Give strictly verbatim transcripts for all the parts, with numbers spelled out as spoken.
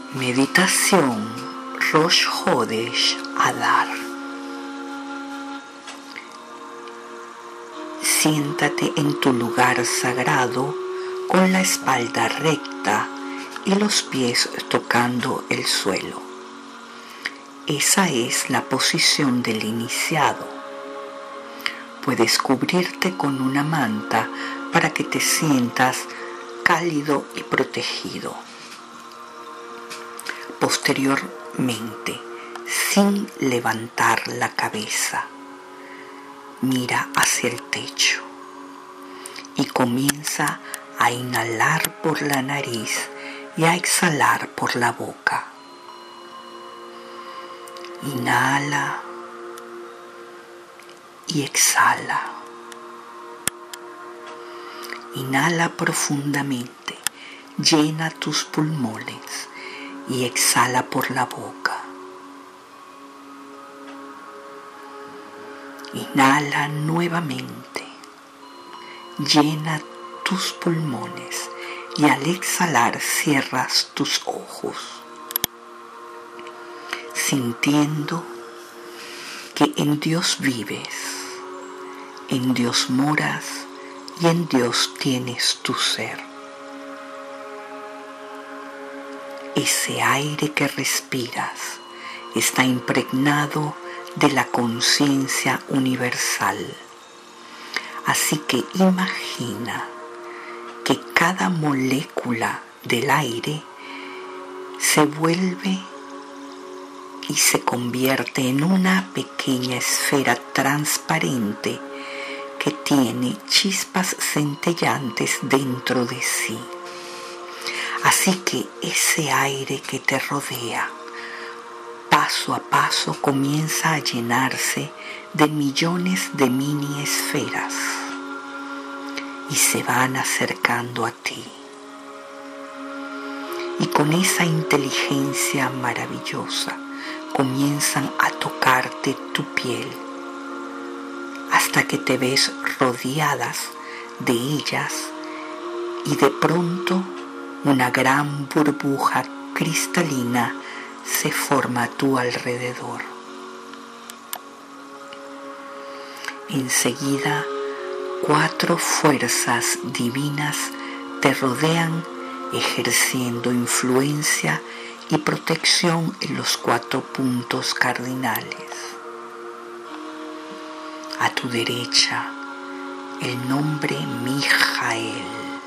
Meditación Rosh Hodesh Adar. Siéntate en tu lugar sagrado con la espalda recta y los pies tocando el suelo. Esa es la posición del iniciado. Puedes cubrirte con una manta para que te sientas cálido y protegido. Posteriormente, sin levantar la cabeza, mira hacia el techo y comienza a inhalar por la nariz y a exhalar por la boca. Inhala y exhala. Inhala profundamente, llena tus pulmones y exhala por la boca. Inhala nuevamente, llena tus pulmones y al exhalar cierras tus ojos, sintiendo que en Dios vives, en Dios moras y en Dios tienes tu ser. Ese aire que respiras está impregnado de la conciencia universal. Así que imagina que cada molécula del aire se vuelve y se convierte en una pequeña esfera transparente que tiene chispas centellantes dentro de sí. Así que ese aire que te rodea, paso a paso comienza a llenarse de millones de mini esferas y se van acercando a ti. Y con esa inteligencia maravillosa comienzan a tocarte tu piel hasta que te ves rodeadas de ellas y de pronto una gran burbuja cristalina se forma a tu alrededor. Enseguida, cuatro fuerzas divinas te rodean ejerciendo influencia y protección en los cuatro puntos cardinales. A tu derecha, el nombre Mijael.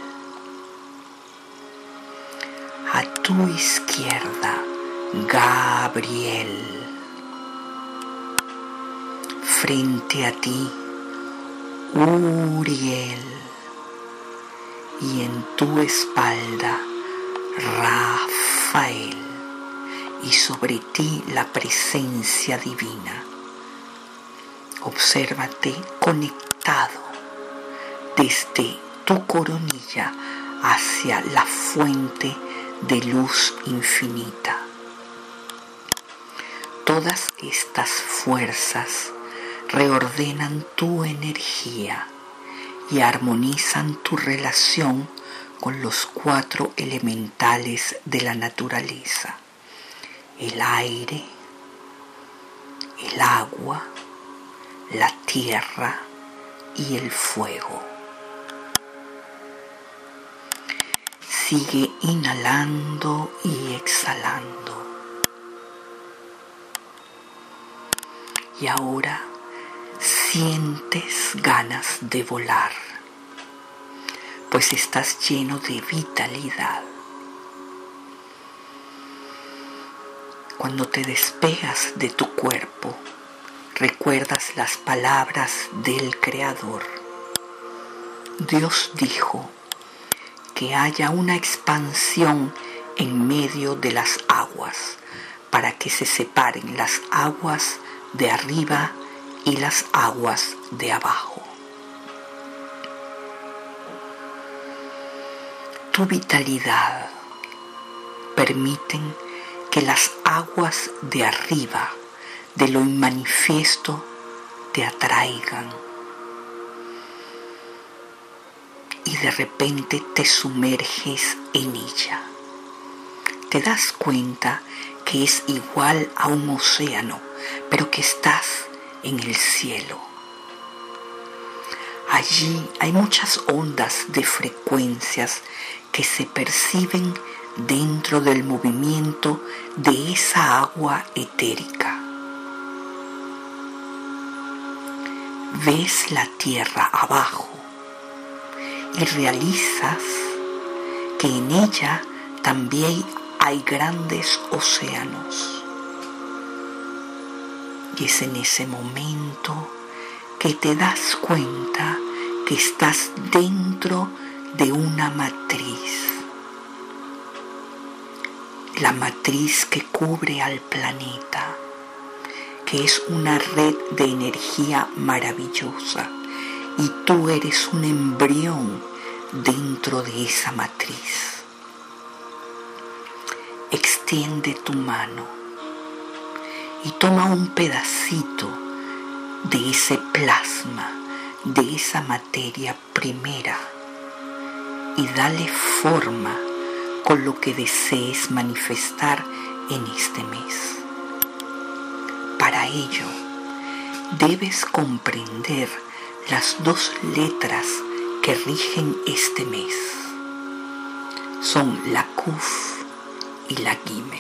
A tu izquierda, Gabriel. Frente a ti, Uriel. Y en tu espalda, Rafael. Y sobre ti la presencia divina. Obsérvate conectado desde tu coronilla hacia la fuente de luz infinita. Todas estas fuerzas reordenan tu energía y armonizan tu relación con los cuatro elementales de la naturaleza: el aire, el agua, la tierra y el fuego. Sigue inhalando y exhalando. Y ahora sientes ganas de volar, pues estás lleno de vitalidad. Cuando te despegas de tu cuerpo, recuerdas las palabras del Creador. Dios dijo que haya una expansión en medio de las aguas para que se separen las aguas de arriba y las aguas de abajo. Tu vitalidad permiten que las aguas de arriba, de lo inmanifiesto, te atraigan. Y de repente te sumerges en ella. te das cuenta que es igual a un océano, pero que estás en el cielo. Allí hay muchas ondas de frecuencias que se perciben dentro del movimiento de esa agua etérica. Ves la tierra abajo y realizas que en ella también hay grandes océanos. Y es en ese momento que te das cuenta que estás dentro de una matriz. La matriz que cubre al planeta, que es una red de energía maravillosa, y tú eres un embrión dentro de esa matriz. Extiende tu mano y toma un pedacito de ese plasma, de esa materia primera, y dale forma con lo que desees manifestar en este mes. Para ello, debes comprender las dos letras que rigen este mes. Son la Kuf y la Gimel.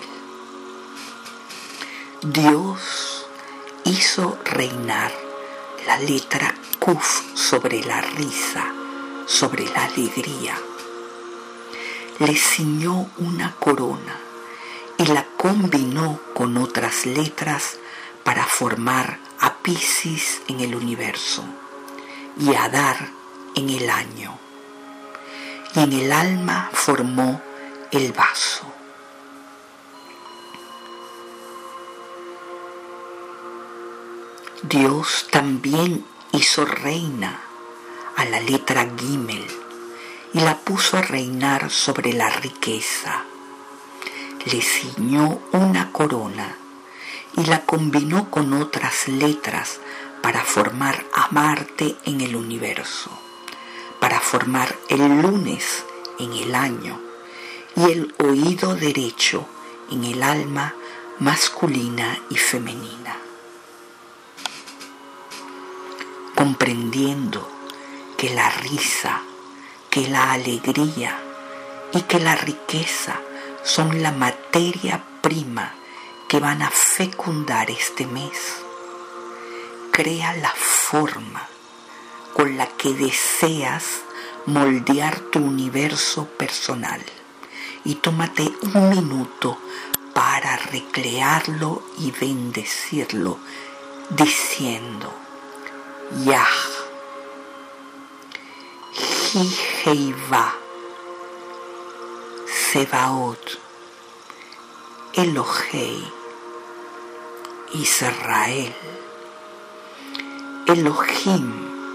Dios hizo reinar la letra Kuf sobre la risa, sobre la alegría. Le ciñó una corona y la combinó con otras letras para formar a Piscis en el universo y a Adar en el año. Y en el alma formó el vaso. Dios también hizo reina a la letra Gimel y la puso a reinar sobre la riqueza. Le ciñó una corona y la combinó con otras letras para formar a Marte en el universo, para formar el lunes en el año y el oído derecho en el alma masculina y femenina. Comprendiendo que la risa, que la alegría y que la riqueza son la materia prima que van a fecundar este mes, crea la forma con la que deseas moldear tu universo personal y tómate un minuto para recrearlo y bendecirlo diciendo: Yah, Jiheiva, Sebaot, Elohei, Israel, Elohim,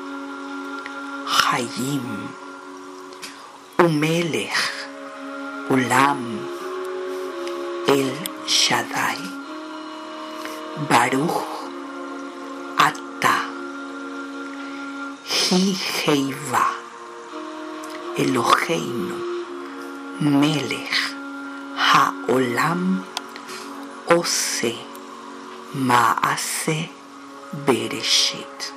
Hayim, Umelech, Ulam, El Shaddai, Baruch, Ata, Jiheiva, Eloheinu, Melech, Haolam, Ose, Maase, Bereshit.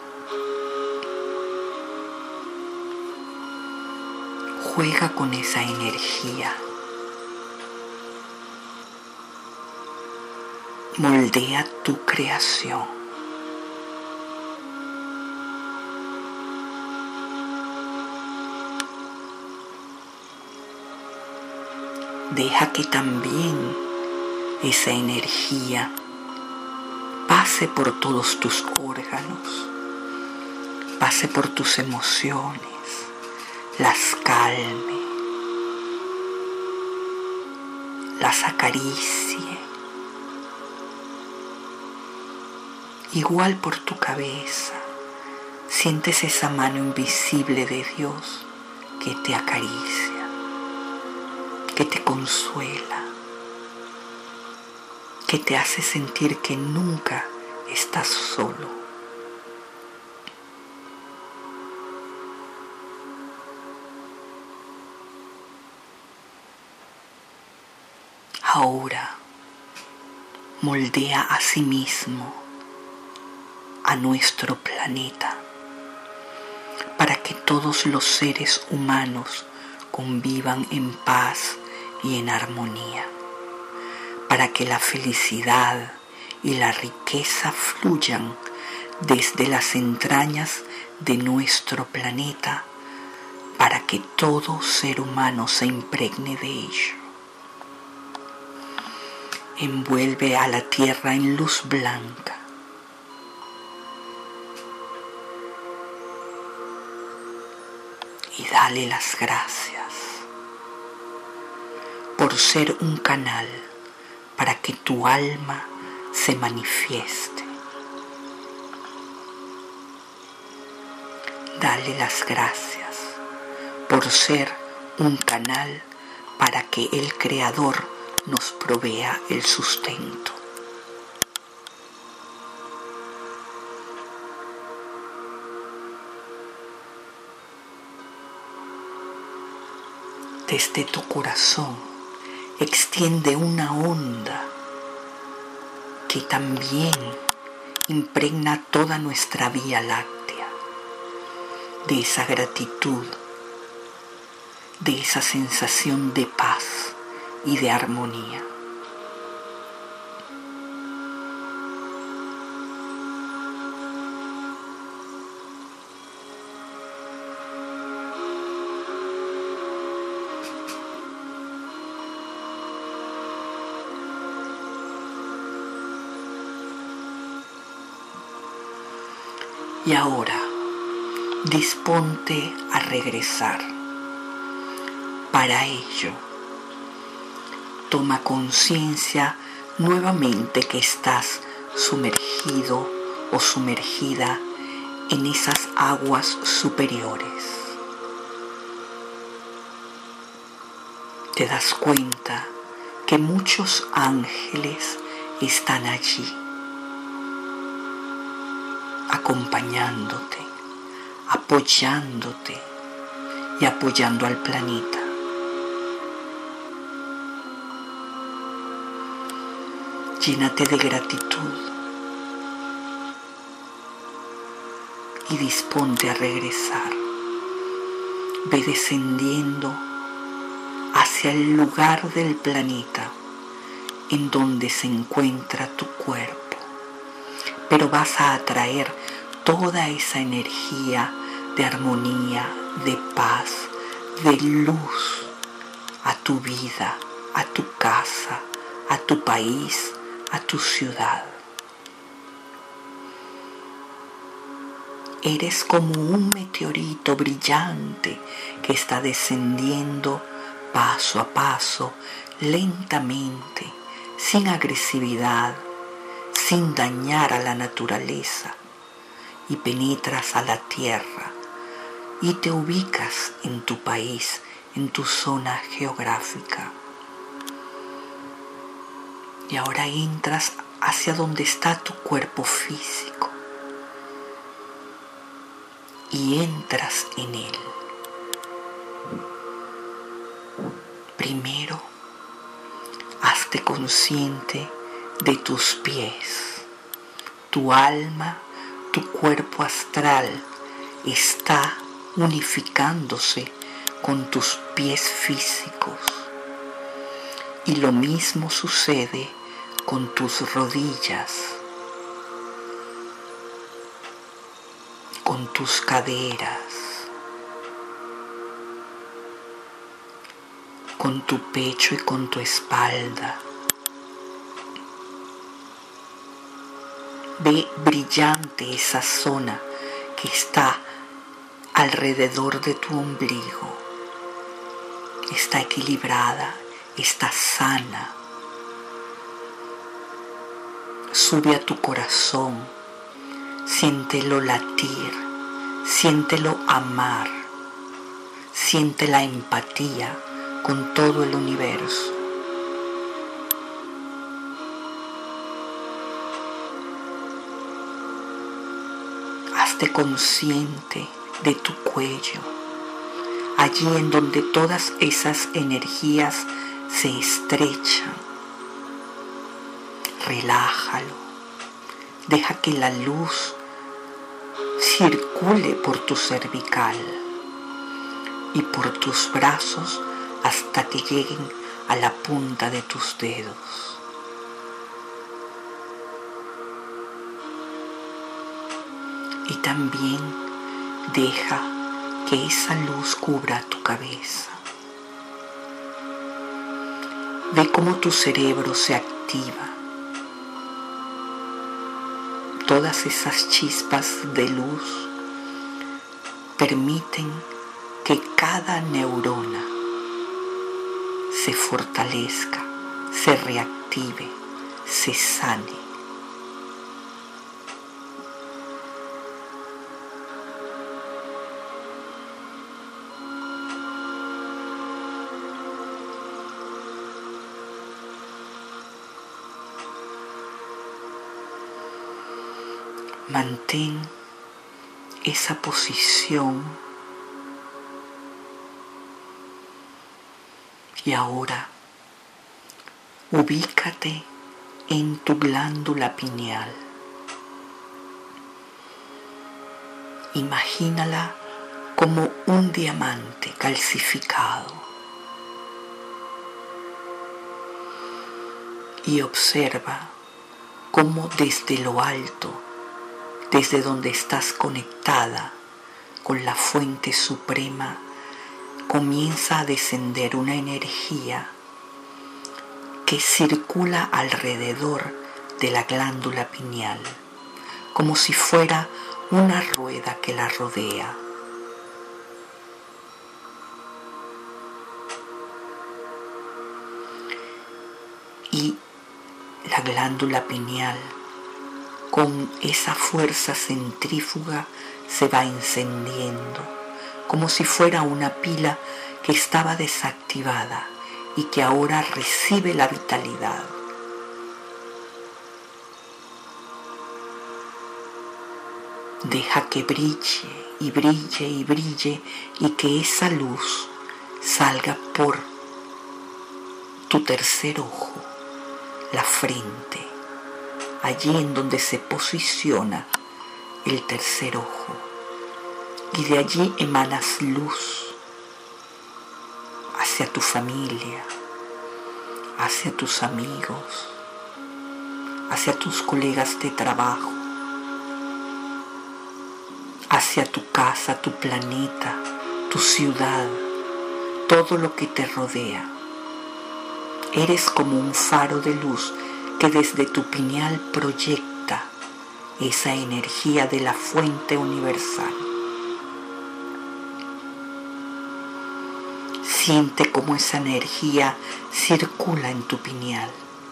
Juega con esa energía. Moldea tu creación. Deja que también esa energía pase por todos tus órganos, pase por tus emociones, las calme, las acaricie, igual por tu cabeza. Sientes esa mano invisible de Dios que te acaricia, que te consuela, que te hace sentir que nunca estás solo. Ahora moldea a sí mismo a nuestro planeta para que todos los seres humanos convivan en paz y en armonía, para que la felicidad y la riqueza fluyan desde las entrañas de nuestro planeta, para que todo ser humano se impregne de ello. Envuelve a la tierra en luz blanca. Y dale las gracias por ser un canal para que tu alma se manifieste. Dale las gracias por ser un canal para que el Creador nos provea el sustento. Desde tu corazón extiende una onda que también impregna toda nuestra Vía Láctea, de esa gratitud, de esa sensación de paz y de armonía. Y ahora, disponte a regresar. Para ello, toma conciencia nuevamente que estás sumergido o sumergida en esas aguas superiores. Te das cuenta que muchos ángeles están allí, acompañándote, apoyándote y apoyando al planeta. Llénate de gratitud y disponte a regresar. Ve descendiendo hacia el lugar del planeta en donde se encuentra tu cuerpo, pero vas a atraer toda esa energía de armonía, de paz, de luz a tu vida, a tu casa, a tu país, a tu ciudad. Eres como un meteorito brillante que está descendiendo paso a paso, lentamente, sin agresividad, sin dañar a la naturaleza, y penetras a la tierra y te ubicas en tu país, en tu zona geográfica. Y ahora entras hacia donde está tu cuerpo físico y entras en él. Primero, hazte consciente de tus pies. Tu alma, tu cuerpo astral está unificándose con tus pies físicos. Y lo mismo sucede con tus rodillas, con tus caderas, con tu pecho y con tu espalda. Ve brillante esa zona que está alrededor de tu ombligo. Está equilibrada, está sana. Sube a tu corazón, siéntelo latir, siéntelo amar, siente la empatía con todo el universo. Hazte consciente de tu cuello, allí en donde todas esas energías se estrechan relájalo. Deja que la luz circule por tu cervical y por tus brazos hasta que lleguen a la punta de tus dedos. Y también deja que esa luz cubra tu cabeza. Ve cómo tu cerebro se activa. Todas esas chispas de luz permiten que cada neurona se fortalezca, se reactive, se sane. Mantén esa posición y ahora ubícate en tu glándula pineal. Imagínala como un diamante calcificado y observa cómo desde lo alto, desde donde estás conectada con la fuente suprema, comienza a descender una energía que circula alrededor de la glándula pineal, como si fuera una rueda que la rodea. Y la glándula pineal, con esa fuerza centrífuga, se va encendiendo, como si fuera una pila que estaba desactivada y que ahora recibe la vitalidad. Deja que brille y brille y brille y que esa luz salga por tu tercer ojo, la frente, allí en donde se posiciona el tercer ojo, y de allí emanas luz hacia tu familia, hacia tus amigos, hacia tus colegas de trabajo, hacia tu casa, tu planeta, tu ciudad, todo lo que te rodea. Eres como un faro de luz que desde tu pineal proyecta esa energía de la fuente universal. Siente cómo esa energía circula en tu pineal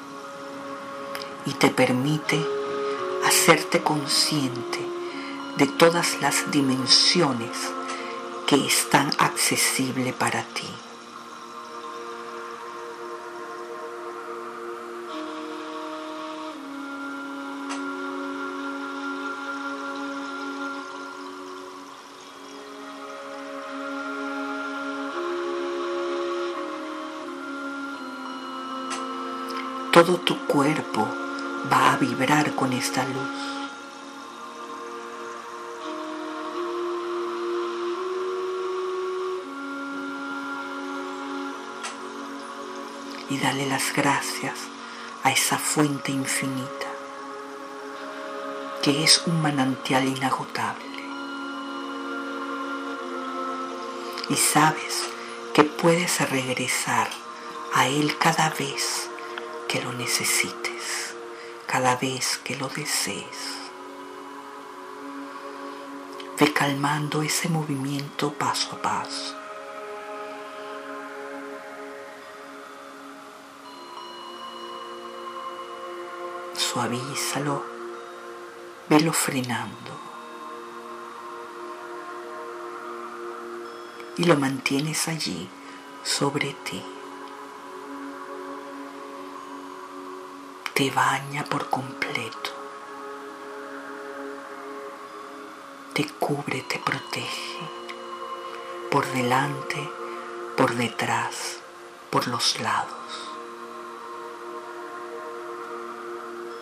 y te permite hacerte consciente de todas las dimensiones que están accesibles para ti. Todo tu cuerpo va a vibrar con esta luz. Y dale las gracias a esa fuente infinita, que es un manantial inagotable. Y sabes que puedes regresar a él cada vez que lo necesites, cada vez que lo desees. Ve calmando ese movimiento paso a paso. Suavízalo, velo frenando y lo mantienes allí sobre ti. Te baña por completo, te cubre, te protege, por delante, por detrás, por los lados.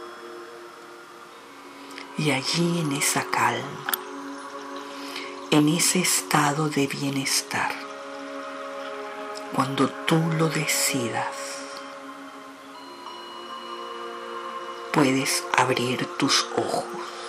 Y allí en esa calma, en ese estado de bienestar, cuando tú lo decidas, puedes abrir tus ojos